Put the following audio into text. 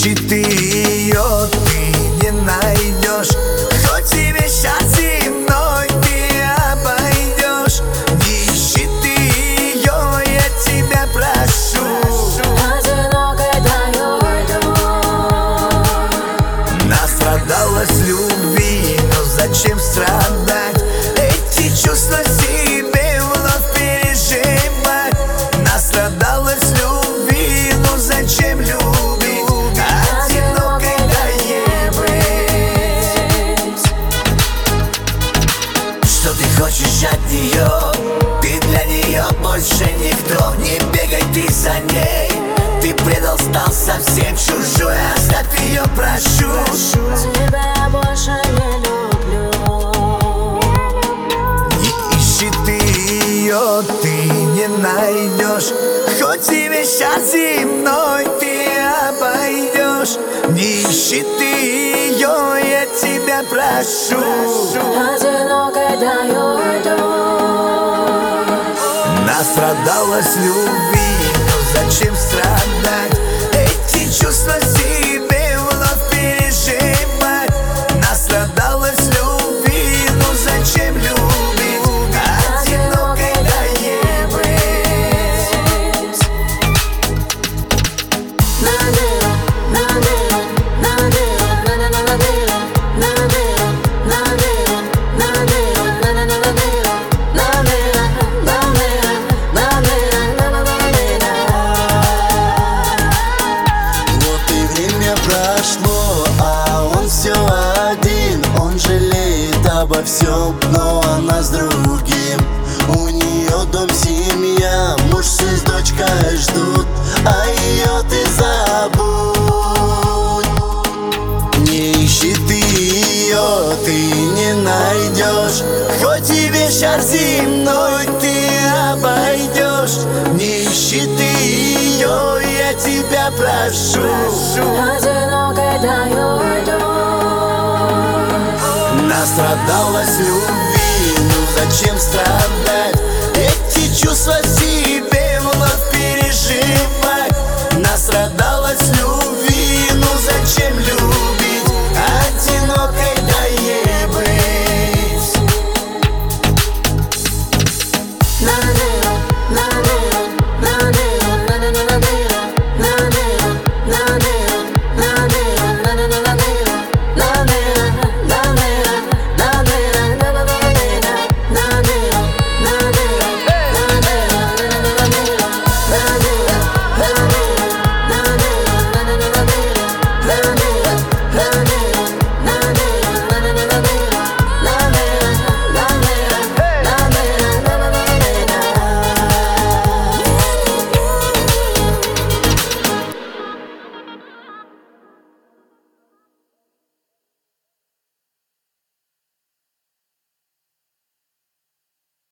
ищи ты ее, ты не найдешь. Хоть тебе сейчас земной ты обойдешь. Не ищи ты ее, я тебя прошу. Одинокой даю Настрадалась любви, но зачем страдать? Эти чувства себе вновь переживать. Настрадалась любви, но зачем любить? Одинокой дай быть. Что ты хочешь от нее? Ты для нее больше никто. Не бегай ты за ней. Ты предал, стал совсем чужой. Оставь ее, прошу. Тебя я больше не люблю. Не ищи ты ее, ты не найдешь. Хоть тебе сейчас земной ты обойдешь. Не ищи ты ее, я тебя прошу. Одинокой даю Настрадалась любви, но зачем страдать? Эти чувства себе вновь переживать. Настрадалась любви, но зачем любить? Одинокой дай быть. Прошло, а он все один. Он жалеет обо всем, но она с другим. У нее дом, семья, муж, сын с дочкой ждут, а ее ты забудь. Не ищи ты ее, ты не найдешь. Хоть тебе сейчас земной ты обойдешь. Не ищи ты ее, я тебя прошу. Одинокой даю Настрадалась любви, ну зачем страдать? Эти чувства себе вновь переживать. Настрадалась любви.